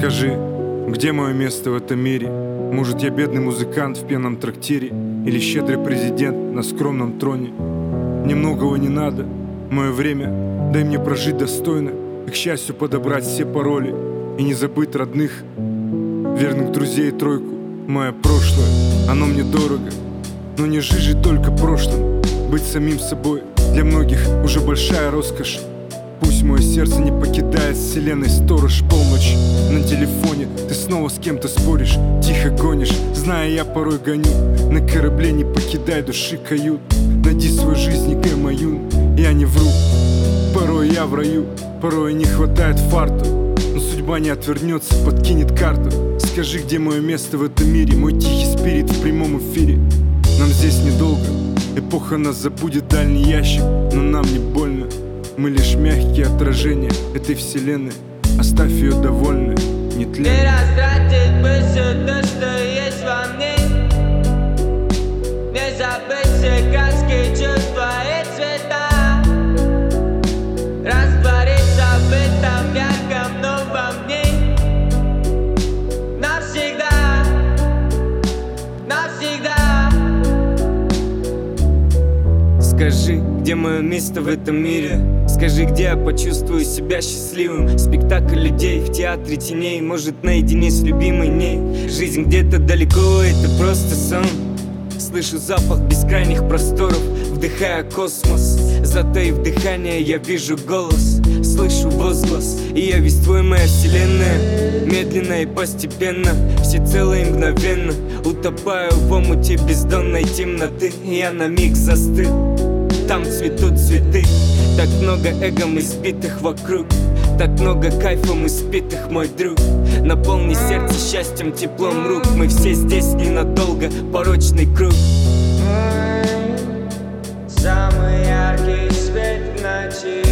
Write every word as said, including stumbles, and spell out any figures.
Скажи, где мое место в этом мире? Может, я бедный музыкант в пьяном трактире, или щедрый президент на скромном троне? Мне многого не надо, мое время, дай мне прожить достойно, и к счастью подобрать все пароли, и не забыть родных, верных друзей и тройку. Мое прошлое, оно мне дорого, но не жить же только прошлым. Быть самим собой для многих уже большая роскошь. Пусть мое сердце не покидает вселенной сторож. Полночь на телефоне, ты снова с кем-то споришь, тихо гонишь, зная, я порой гоню. На корабле не покидай души кают. Найди свою жизнь, не гай мою, я не вру. Порой я в раю, порой не хватает фарту, но судьба не отвернется, подкинет карту. Скажи, где мое место в этом мире, мой тихий спирит в прямом эфире. Нам здесь недолго, эпоха нас забудет, дальний ящик, но нам не больно. Мы лишь мягкие отражения этой вселенной. Оставь ее довольной, не тлен. Не растратить бы все то, что есть во мне. Не забыть все краски, чувства и цвета. Раствориться в этом ярком новом дне. Навсегда, навсегда. Скажи, где мое место в этом мире? Скажи, где я почувствую себя счастливым? Спектакль людей в театре теней, может, наедине с любимой ней. Жизнь где-то далеко, это просто сон. Слышу запах бескрайних просторов, вдыхая космос. Затаив дыхание, я вижу голос, слышу возглас, и я весь твой, моя вселенная. Медленно и постепенно, всецело и мгновенно утопаю в омуте бездонной темноты. Я на миг застыл, там цветут цветы. Так много эгом избитых вокруг, так много кайфом испитых, мой друг. Наполни сердце счастьем, теплом рук. Мы все здесь ненадолго, порочный круг. Самый яркий свет в ночи.